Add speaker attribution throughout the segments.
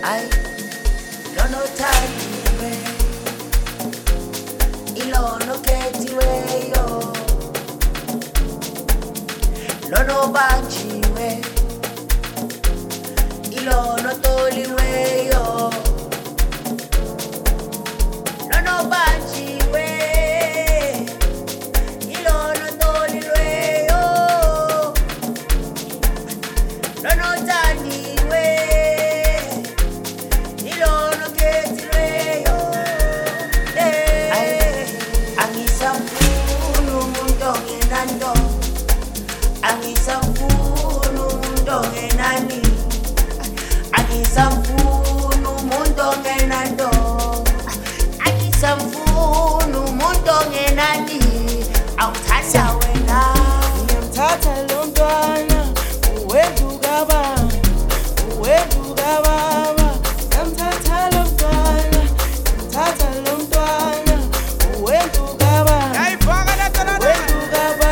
Speaker 1: Ay, lono thandiwe, ilono khethiweyo, lono banjiwe, ilono toliweyo, lono banjiwe, ilono toliweyo, lono thandiwe, ilono khethiweyo. Angisamfuni umuntu ongenanto, angisamfuni umuntu ongenani, angisamfuni umuntu ongenanto, angisamfuni umuntu ongenani. Awuthanda wena,
Speaker 2: ngiyamthatha lo mntwana uwenduka baba, uwenduka baba. Ngiyamthatha lo mntwana, ngiyamthatha lo mntwana uwenduka baba, uwenduka baba.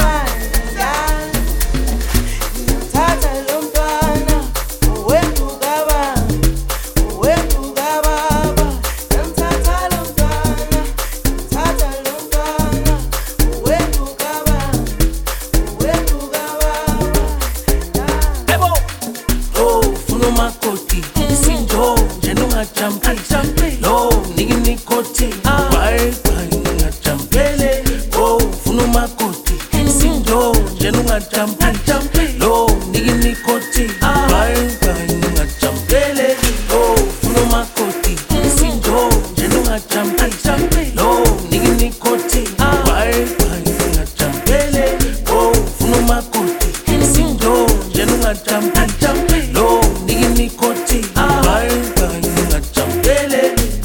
Speaker 2: Ngiyamthatha lo mntwana uwenduka baba, uwenduka baba. Ngiyamthatha lo mntwana, ngiyamthatha lo mntwana uwenduka baba, uwenduka baba.
Speaker 3: Ebo, oh, funa umakoti, isinjo, njena ungajampisi. Lo, niki nikoti, bye bye ungajampele. Oh, funa umakoti, isinjo, njena ungajampisi. Lo, niki nikoti, bye bye ungajampele. Oh, funa umakoti, isinjo, njena ungajampisi. Lo, niki nikoti, bye bye ungajampele. Oh, funa umakoti, isinjo, njena ungajampisi. Lo, niki nikoti, bye bye ungajampele.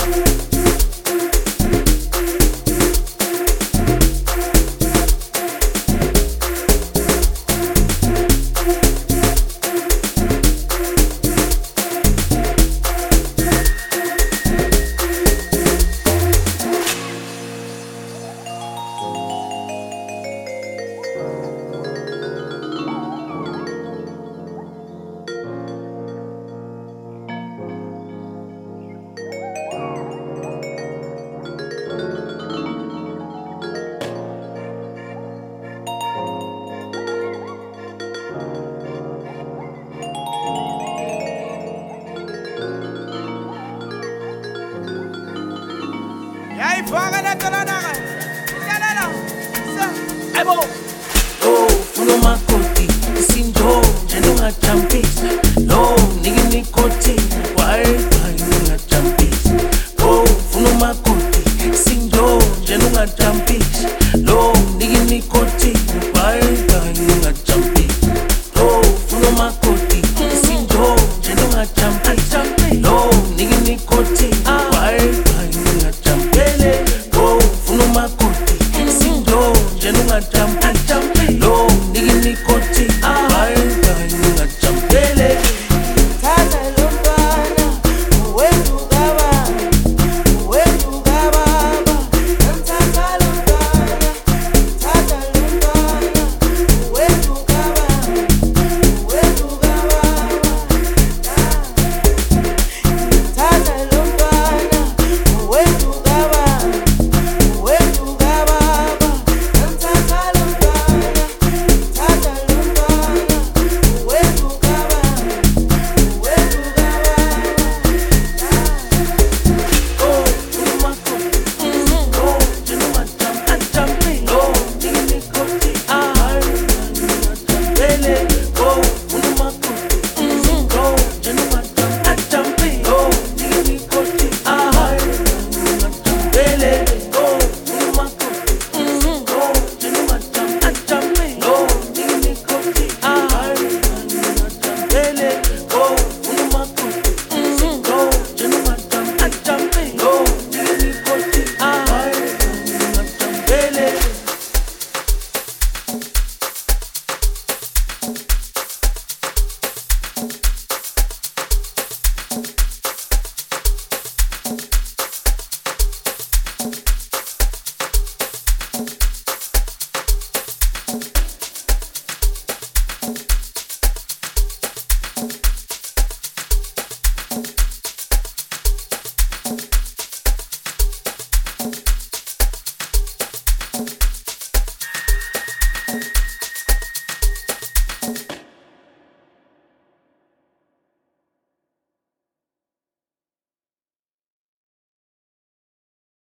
Speaker 3: Ebo, oh, funa umakoti, isinjo, njena ungajampisi. Lo, niki nikoti, bye bye ungajampisi. Oh, funa umakoti, isinjo, njena ungajampisi. Lo, niki nikoti, bye bye ungajampisi. Oh, funa umakoti, isinjo, njena ungajampisi. Lo, niki nikoti, bye bye ungajampele. Oh, funa umakoti, isinjo, njena ungajampisi. Lo,